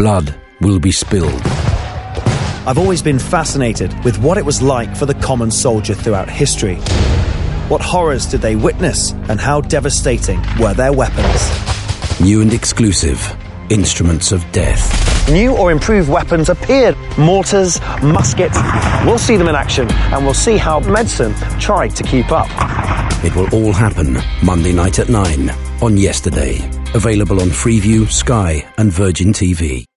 Blood will be spilled. I've always been fascinated with what it was like for the common soldier throughout history. What horrors did they witness, and how devastating were their weapons? New and exclusive, Instruments of Death. New or improved weapons appeared. Mortars, muskets. We'll see them in action, and we'll see how medicine tried to keep up. It will all happen Monday night at 9 on Yesterday. Available on Freeview, Sky and Virgin TV.